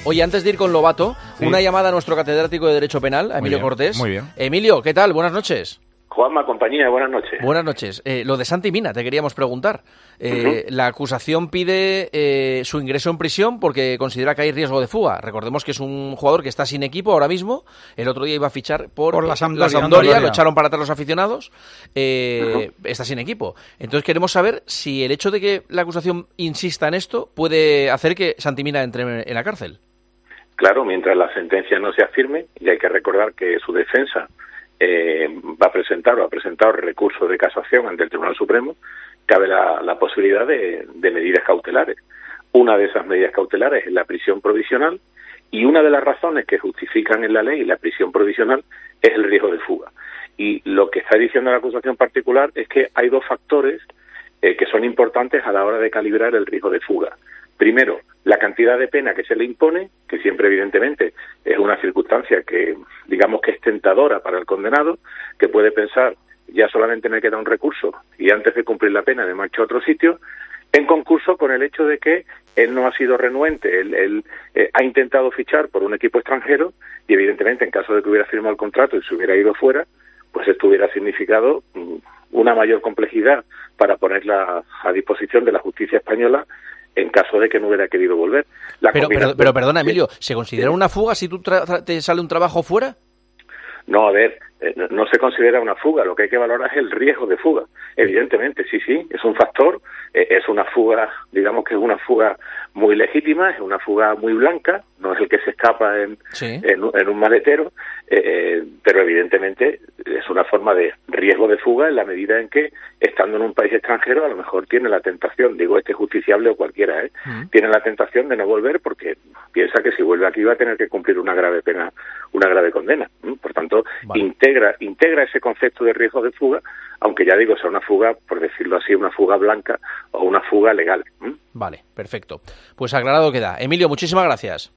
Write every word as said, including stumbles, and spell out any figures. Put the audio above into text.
Oye, antes de ir con Lobato, Sí. una llamada a nuestro catedrático de Derecho Penal, a Muy Emilio bien, Cortés. muy bien. Emilio, ¿qué tal? Buenas noches. Juanma, compañía, buenas noches. Buenas noches. Eh, lo de Santi Mina, te queríamos preguntar. Eh, Ujú. La acusación pide eh, su ingreso en prisión porque considera que hay riesgo de fuga. Recordemos que es un jugador que está sin equipo ahora mismo. El otro día iba a fichar por, Por la eh, Sampdoria. Sampdoria, lo Sampdoria. echaron para atrás los aficionados. Eh, está sin equipo. Entonces queremos saber si el hecho de que la acusación insista en esto puede hacer que Santi Mina entre en la cárcel. Claro, mientras la sentencia no sea firme, y hay que recordar que su defensa eh, va a presentar o ha presentado recurso de casación ante el Tribunal Supremo, cabe la, la posibilidad de, de medidas cautelares. Una de esas medidas cautelares es la prisión provisional, y una de las razones que justifican en la ley la prisión provisional es el riesgo de fuga. Y lo que está diciendo la acusación particular es que hay dos factores eh, que son importantes a la hora de calibrar el riesgo de fuga. Primero, la cantidad de pena que se le impone, que siempre evidentemente es una circunstancia que digamos que es tentadora para el condenado, que puede pensar ya solamente me queda un recurso y antes de cumplir la pena me marcho a otro sitio, en concurso con el hecho de que él no ha sido renuente, él, él eh, ha intentado fichar por un equipo extranjero y evidentemente en caso de que hubiera firmado el contrato y se hubiera ido fuera, pues esto hubiera significado mm, una mayor complejidad para ponerla a disposición de la justicia española en caso de que no hubiera querido volver. La Pero, pero, combinación- pero perdona, Emilio, ¿se Sí. considera una fuga si tú tra- tra- te sale un trabajo fuera? No, a ver, eh, no- no se considera una fuga, lo que hay que valorar es el riesgo de fuga. Evidentemente, sí, sí, es un factor, eh, es una fuga, digamos que es una fuga muy legítima, es una fuga muy blanca, no es el que se escapa en, Sí. en, un- en un maletero, eh, eh, pero evidentemente es una forma de riesgo de fuga en la medida en que, estando en un país extranjero, a lo mejor tiene la tentación, digo este justiciable o cualquiera, ¿eh? Mm. tiene la tentación de no volver porque piensa que si vuelve aquí va a tener que cumplir una grave pena, una grave condena. ¿m? Por tanto, Vale. integra, integra ese concepto de riesgo de fuga, aunque ya digo, sea una fuga, por decirlo así, una fuga blanca o una fuga legal. ¿m? Vale, perfecto. Pues aclarado queda. Emilio, muchísimas gracias.